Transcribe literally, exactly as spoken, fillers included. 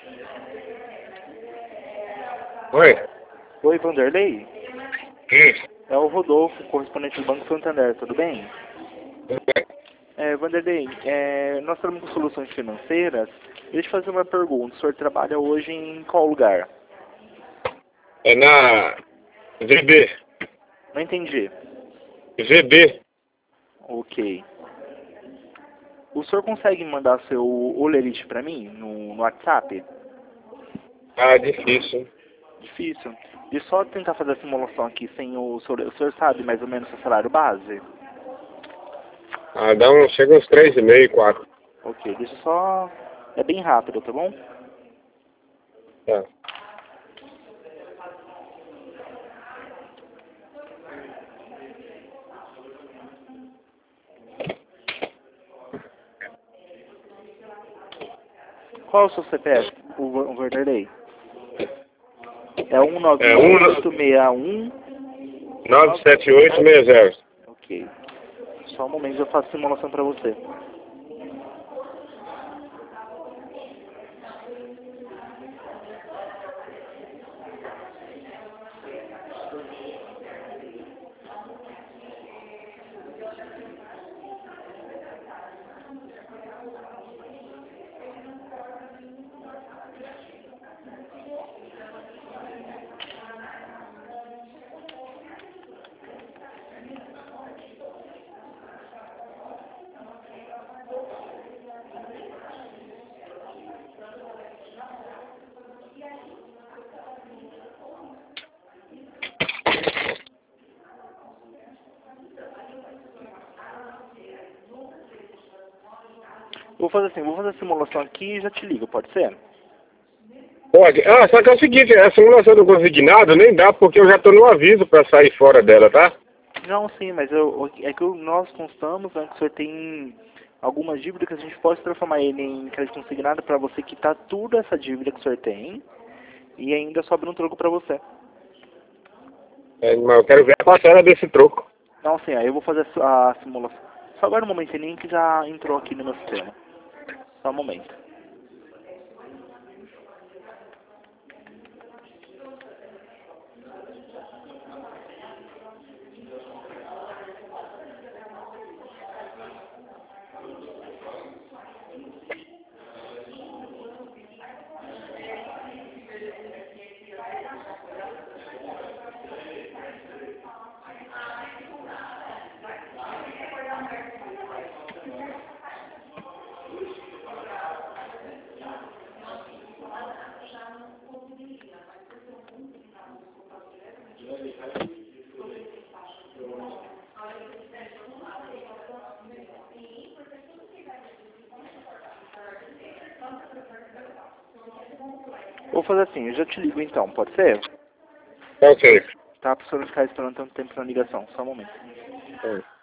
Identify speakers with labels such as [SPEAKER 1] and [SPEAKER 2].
[SPEAKER 1] Oi?
[SPEAKER 2] Oi, Vanderlei?
[SPEAKER 1] Isso.
[SPEAKER 2] É o Rodolfo, correspondente do Banco Santander, tudo bem?
[SPEAKER 1] Tudo bem.
[SPEAKER 2] É, Vanderlei, é, nós estamos com soluções financeiras. Deixa eu te fazer uma pergunta. O senhor trabalha hoje em qual lugar?
[SPEAKER 1] É na V B.
[SPEAKER 2] Não entendi.
[SPEAKER 1] V B.
[SPEAKER 2] Ok. O senhor consegue mandar seu olerite para mim no, no WhatsApp?
[SPEAKER 1] Ah, difícil.
[SPEAKER 2] Difícil. E só tentar fazer a simulação aqui sem o senhor. O senhor sabe mais ou menos o seu salário base?
[SPEAKER 1] Ah, dá um, chega uns três e meio, quatro.
[SPEAKER 2] Ok, deixa eu só. É bem rápido, tá bom?
[SPEAKER 1] Tá.
[SPEAKER 2] Qual é o seu C P F, o Van- o Vanderlei? É um nove
[SPEAKER 1] É um
[SPEAKER 2] oito seis um.
[SPEAKER 1] nove sete oito seis zero.
[SPEAKER 2] Ok. Só um momento, eu faço a simulação para você. Vou fazer assim, vou fazer a simulação aqui e já te ligo, pode ser?
[SPEAKER 1] Pode. Ah, só que é o seguinte, a simulação do consignado nem dá porque eu já tô no aviso pra sair fora dela, tá?
[SPEAKER 2] Não, sim, mas eu, é que nós constamos, né, que o senhor tem algumas dívidas que a gente pode transformar ele em crédito consignado para você quitar tudo essa dívida que o senhor tem e ainda sobra um troco para você.
[SPEAKER 1] É, mas eu quero ver a parcela desse troco.
[SPEAKER 2] Não, sim, aí eu vou fazer a, su- a simulação. Só agora um momentinho que já entrou aqui no meu sistema. Só um momento. Vou fazer assim, eu já te ligo então, pode ser?
[SPEAKER 1] Ok.
[SPEAKER 2] Tá, para o senhor não ficar esperando tanto tempo na ligação, só um momento.
[SPEAKER 1] É.